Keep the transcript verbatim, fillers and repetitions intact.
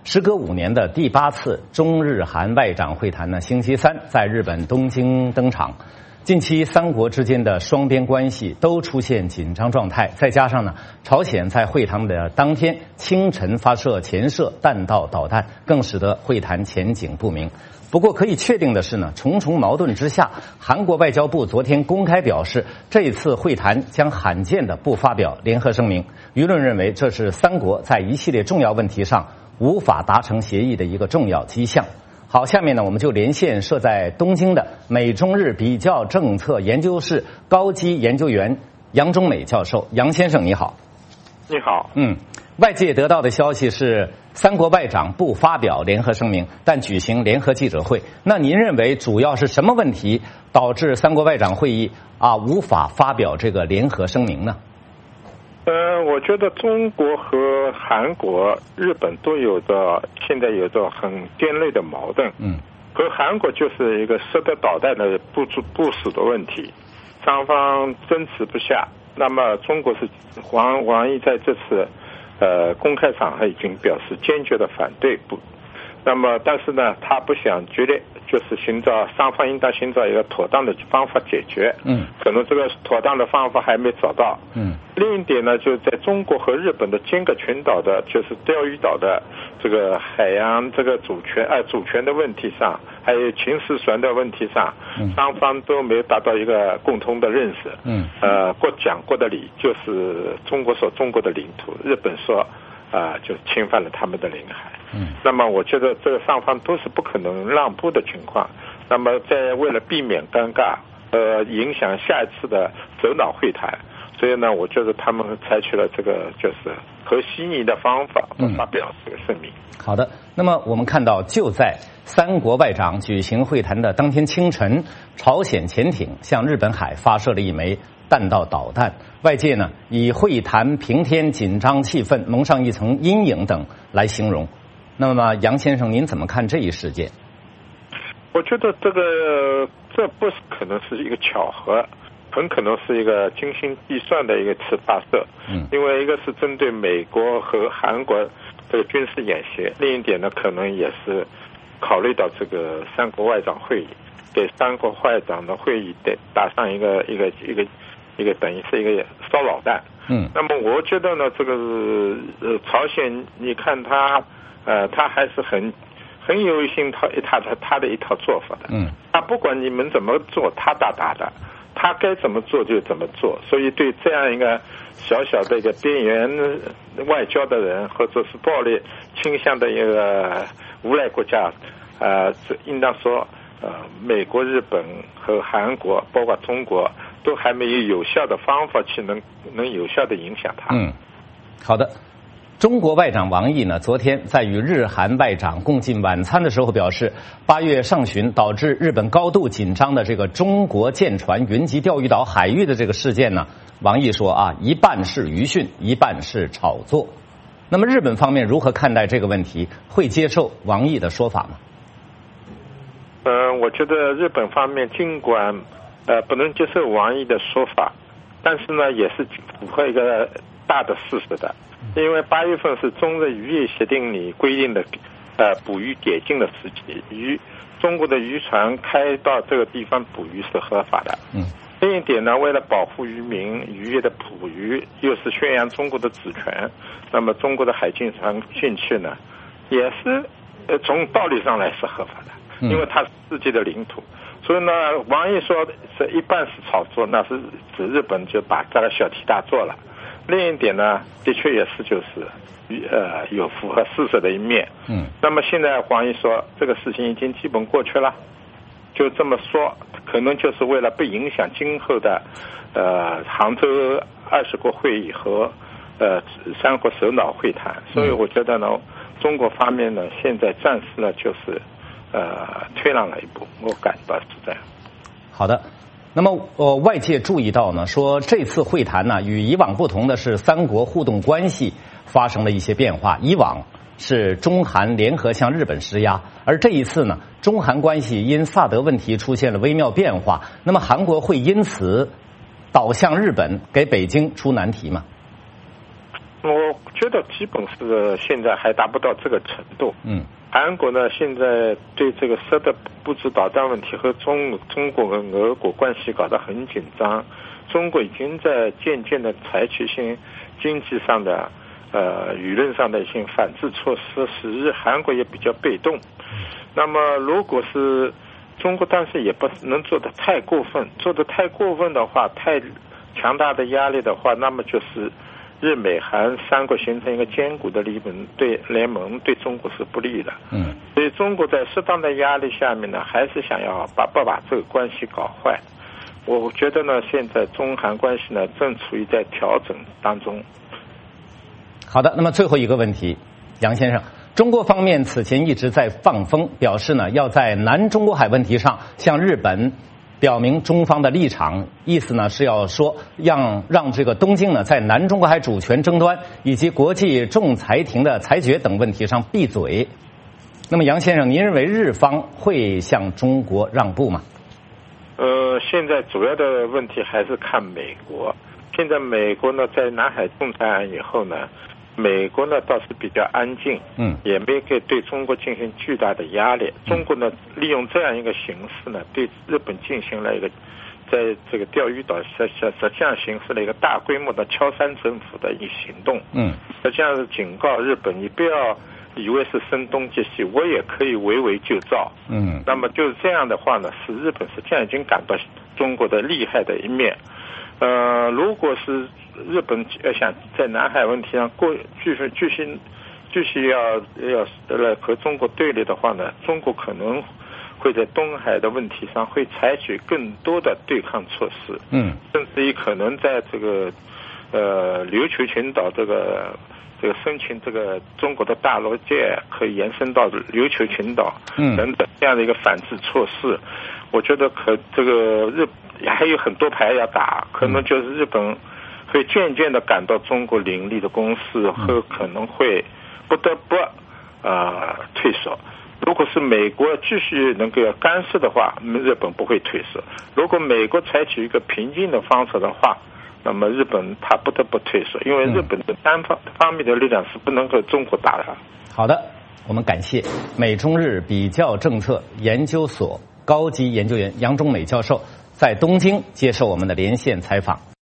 时隔五年的第八次中日韩外长会谈呢，星期三在日本东京登场。近期三国之间的双边关系都出现紧张状态，再加上呢，朝鲜在会谈的当天清晨发射前射弹道导弹，更使得会谈前景不明。不过可以确定的是呢，重重矛盾之下，韩国外交部昨天公开表示，这次会谈将罕见的不发表联合声明。舆论认为这是三国在一系列重要问题上无法达成协议的一个重要迹象。好，下面呢，我们就连线设在东京的美中日比较政策研究室高级研究员杨忠美教授。杨先生你好。 你好。 嗯，外界得到的消息是三国外长不发表联合声明，但举行联合记者会。那您认为主要是什么问题导致三国外长会议啊无法发表这个联合声明呢？ 呃，我觉得中国和韩国、日本都有着现在有着很尖锐的矛盾。 嗯， 和韩国就是一个射的导弹的部署部署的问题，双方争持不下。那么中国是王王毅在这次呃公开场合已经表示坚决的反对不。那么但是呢，他不想决裂，就是寻找双方应当寻找一个妥当的方法解决。 嗯， 可能这个妥当的方法还没找到。 嗯， 另一点呢，就是在中国和日本的尖阁群岛的，就是钓鱼岛的这个海洋这个主权呃主权的问题上，还有秦时船的问题上，双方都没有达到一个共同的认识。 嗯， 呃，各讲各的理，就是中国说中国的领土，日本说啊、呃、就侵犯了他们的领海。 嗯， 那么我觉得这个双方都是不可能让步的情况。那么在为了避免尴尬，呃，影响下一次的首脑会谈，所以呢，我觉得他们采取了这个就是和稀泥的方法发表这个声明。 嗯、好的，那么我们看到，就在三国外长举行会谈的当天清晨，朝鲜潜艇向日本海发射了一枚弹道导弹，外界呢以会谈平添紧张气氛、蒙上一层阴影等来形容。那么杨先生，您怎么看这一事件？ 我觉得这个这不是可能是一个巧合，很可能是一个精心计算的一个次发射。 嗯， 因为一个是针对美国和韩国这个军事演习，另一点呢，可能也是考虑到这个三国外长会议，给三国外长的会议得打上一个一个一个一个等于是一个骚扰弹。 嗯， 那么我觉得呢，这个呃朝鲜，你看他呃他还是很。很有一套一套他他的一套做法的。 嗯， 他不管你们怎么做，他打打的，他该怎么做就怎么做。所以对这样一个小小的一个边缘外交的人，或者是暴力倾向的一个无赖国家，呃，应当说，呃，美国、日本和韩国，包括中国，都还没有有效的方法去能能有效的影响他。 嗯，好的。中国外长王毅呢，昨天在与日韩外长共进晚餐的时候表示，八月上旬导致日本高度紧张的这个中国舰船云集钓鱼岛海域的这个事件呢，王毅说啊，一半是舆讯，一半是炒作。那么日本方面如何看待这个问题？会接受王毅的说法吗？ 嗯、呃，我觉得日本方面尽管呃不能接受王毅的说法，但是呢，也是符合一个大的事实的。因为八月份是中日渔业协定里规定的，呃，捕鱼解禁的时期，渔中国的渔船开到这个地方捕鱼是合法的。 嗯。 另一点呢，为了保护渔民，渔业的捕鱼又是宣扬中国的主权，那么中国的海警船进去呢，也是呃从道理上来是合法的，因为它是自己的领土。所以呢，王毅说是一半是炒作，那是指日本就把这个小题大做了。另一点呢，的确也是就是呃有符合事实的一面。 嗯。那么现在王毅说这个事情已经基本过去了，就这么说，可能就是为了不影响今后的呃杭州二十国会议和呃三国首脑会谈。所以我觉得呢，中国方面呢现在暂时呢就是呃退让了一步，我感到是这样。 好的。那么，呃，外界注意到呢，说这次会谈呢，与以往不同的是，三国互动关系发生了一些变化。以往是中韩联合向日本施压，而这一次呢，中韩关系因萨德问题出现了微妙变化。那么，韩国会因此倒向日本，给北京出难题吗？ 我觉得基本是现在还达不到这个程度。 嗯， 韩国呢现在对这个射的布置导弹问题和中中国和俄国关系搞得很紧张，中国已经在渐渐的采取一些经济上的、呃舆论上的一些反制措施，使日韩国也比较被动。那么如果是中国，但是也不能做得太过分，做得太过分的话，太强大的压力的话，那么就是日美韩三国形成一个坚固的联盟，对联盟对中国是不利的。 嗯， 所以中国在适当的压力下面呢，还是想要把不把这个关系搞坏。我觉得呢，现在中韩关系呢正处于在调整当中。 好的，那么最后一个问题，杨先生，中国方面此前一直在放风，表示呢要在南中国海问题上向日本表明中方的立场，意思呢是要说让让这个东京呢在南中国海主权争端以及国际仲裁庭的裁决等问题上闭嘴。那么杨先生，您认为日方会向中国让步吗？ 呃，现在主要的问题还是看美国。现在美国呢在南海仲裁案以后呢，美国呢倒是比较安静，嗯，也没给对中国进行巨大的压力。中国呢利用这样一个形式呢，对日本进行了一个在这个钓鱼岛实实实际上形成了一个大规模的敲山政府的一个行动。嗯，实际上是警告日本，你不要以为是声东击西，我也可以围魏救赵。嗯，那么就是这样的话呢，使日本实际上已经感到中国的厉害的一面。呃，如果是日本要想在南海问题上过继续继续继续要要来和中国对立的话呢，中国可能会在东海的问题上会采取更多的对抗措施。嗯，甚至于可能在这个呃琉球群岛这个这个申请这个中国的大陆界可以延伸到琉球群岛等等这样的一个反制措施。我觉得可这个日还有很多牌要打，可能就是日本会渐渐的感到中国凌厉的攻势和可能会不得不呃退缩。如果是美国继续能够干涉的话，日本不会退缩。如果美国采取一个平静的方式的话，那么日本他不得不退缩，因为日本的单方方面的力量是不能和中国打的。 好的，我们感谢美中日比较政策研究所高级研究员杨忠美教授在东京接受我们的连线采访。